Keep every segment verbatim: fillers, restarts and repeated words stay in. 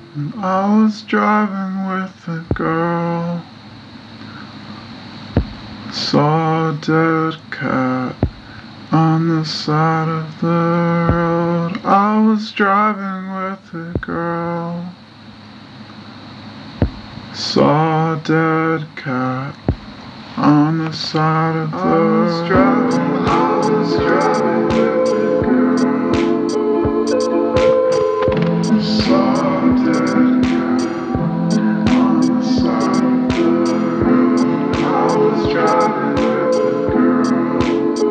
I was driving with a girl, saw a dead cat on the side of the road. I was driving with a girl, saw a dead cat on the side of the road. Driving, I was driving with a girl, saw a dead cat on the side of the road. I was driving with a girl,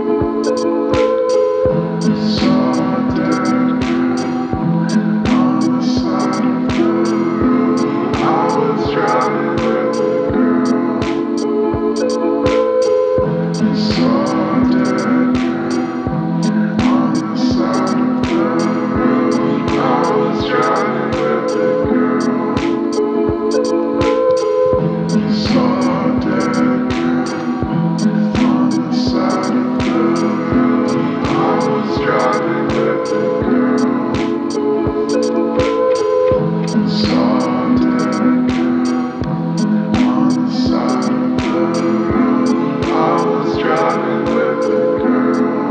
saw a dead cat on the side of the road. I was driving with a girl, saw a dead cat on the side of the road. I was driving with a girl, saw a dead cat on the side of the road. I was driving with a girl, saw a dead cat on the side of the road. I was driving with a girl,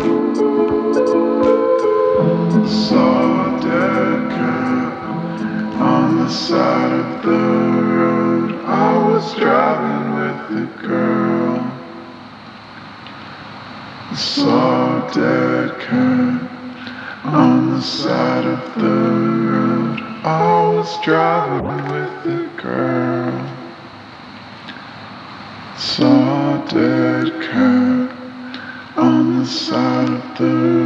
saw a dead cat on the side of the road. I was driving with a girl, saw a dead cat on the side of the road. I was driving with a girl, saw a dead cat on the side of the road.